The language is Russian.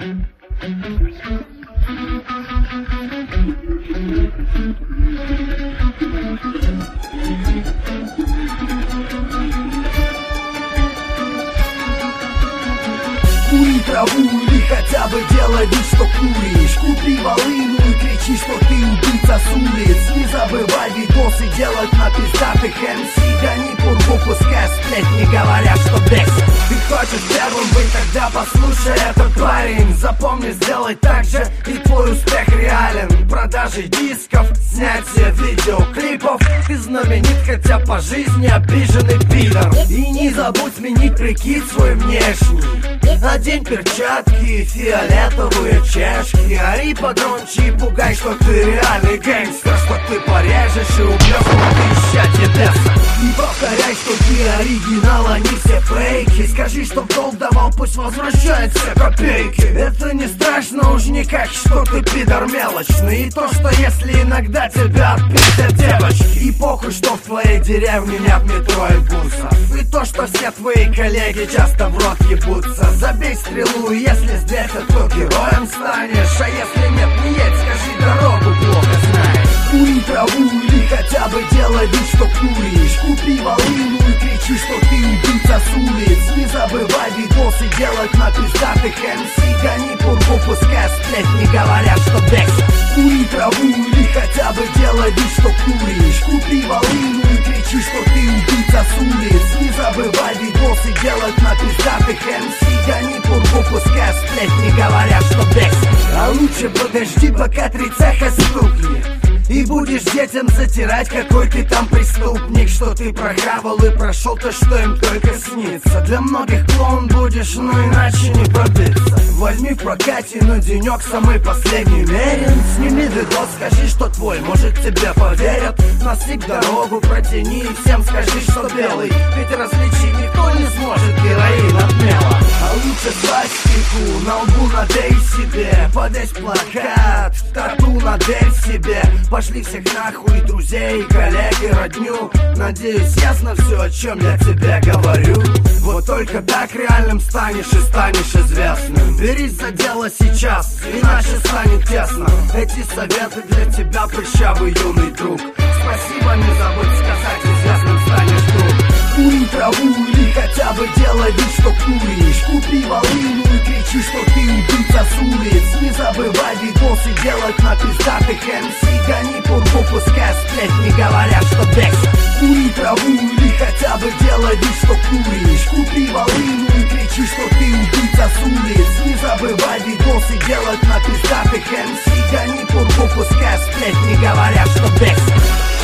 Кури траву или хотя бы делай вид, что куришь. Купи волыну и кричи, что ты убийца с улиц. Не забывай видосы делать на пиздатых МС. Гони пургу, пускай сплетни говорят, что бесит. Ты хочешь первым быть, тогда послушай этот парень. Запомни, сделай так же, и твой успех реален. Продажи дисков, снятие видеоклипов. Ты знаменит, хотя по жизни обиженный пидор. И не забудь сменить прикид свой внешний. Надень перчатки, фиолетовые чешки. Ори погромче и пугай, что ты реальный гангстер. Что ты порежешь и убьешь, ты ища беса. И повторяй, что ты оригинал, а не все фейки. Скажи, что в долг давал, пусть возвращает все копейки. Это не страшно уж никак, что ты пидор мелочный. И то, что если иногда тебя отпустят девочки. И похуй, что в твоей деревне нет метро и бусов. И то, что все твои коллеги часто в рот ебутся. Забей стрелу, и если сбесят, то героем станешь. А если нет, не едь, скажи, дорогу плохо знаешь. Кури траву или хотя бы делай вид, что куришь. Купи волыну и кричи, что ты убийца с улиц. Не забывай видосы делать на пиздатых МС. Гони пургу, пускай сплетни говорят, что бесит. Кури траву или хотя бы делай вид, что куришь. Купи волыну и кричи, что ты убийца с улиц. Не забывай видосы делать на пиздатых МС. Гони пургу, пускай сплетни говорят, что бесит. А лучше подожди, пока 3 цеха стукнет. И будешь детям затирать, какой ты там преступник. Что ты прохавал и прошел то, что им только снится. Для многих клоун будешь, но иначе не пробиться. Возьми в прокате на денек самый последний мерин. Сними видос, скажи, что твой, может тебе поверят. Насыпь дорогу, протяни и всем скажи, что белый. Ведь различить никто не сможет героин от мела. А лучше свастику на лбу надей себе. Подесь плакат, тату на дверь себе. Пошли всех нахуй, друзей, коллеги, родню. Надеюсь, ясно все, о чем я тебе говорю. Вот только так реальным станешь и станешь известным. Берись за дело сейчас, иначе станет тесно. Эти советы для тебя, прыщавый юный друг. Спасибо, не забудь сказать, известным станешь тут. Кури траву или хотя бы делай вид, что куришь. Купи волыну и кричи, что ты убийца с улиц. Не забывай видосы делать на пиздатых МС. Гони пургу, пускай сплетни говорят, что бесит. Кури траву или хотя бы делай вид, что куришь. Купи волыну и кричи, что ты убийца с улиц. Не забывай видосы делать на пиздатых МС. Гони пургу, пускай сплетни говорят, что бесит.